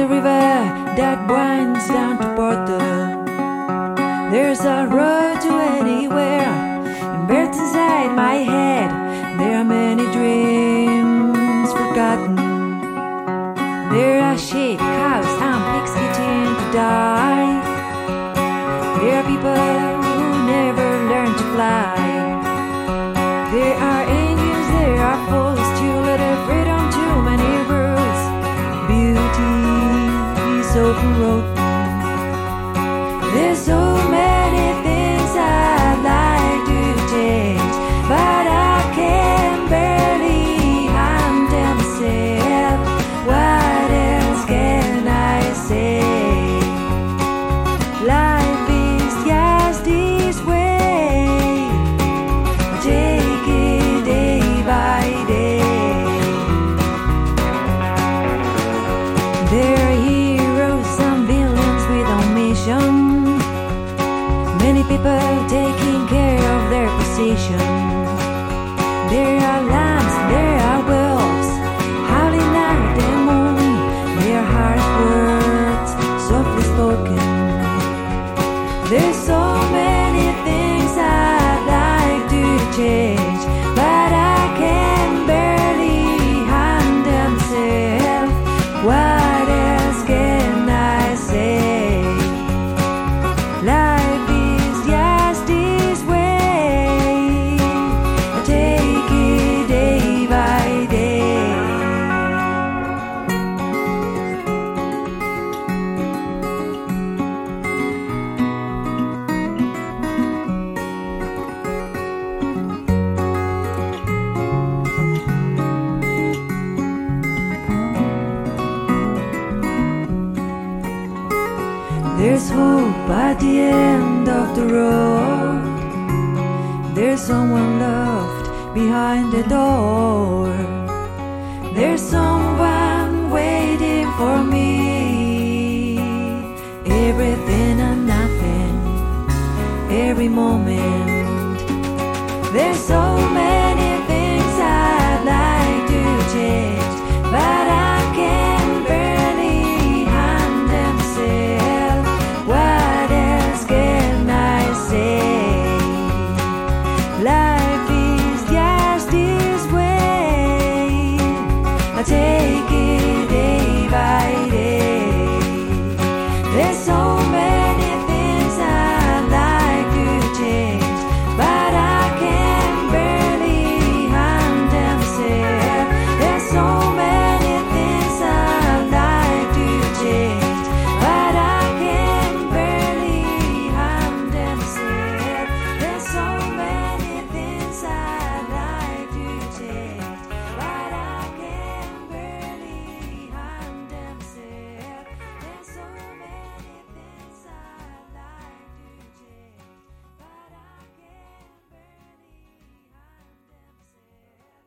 river that winds down to Porto. There's a road to anywhere, and birds inside my head. There are many dreams forgotten. There are sheep, cows, and pigs eating to die. There are people who never learn to fly. There are angels, there are fools, too little freedom, too many rules. Beauty is often rotten. There's so many things I'd like to change, but I can barely handle myself. What else can I say? Life is just this way. Take it day by day. There are heroes and villains without mission. Many people taking care of their position. There are lambs, there are wolves, howling at the moon. Their harsh words, softly spoken. There's so many things I'd like to change, but I can barely handle myself. What else can I say? Life is just this way. I take it day by day. There's hope at the end of the road. There's someone loved behind the door. There's someone waiting for me. Everything and nothing, every moment. There's so many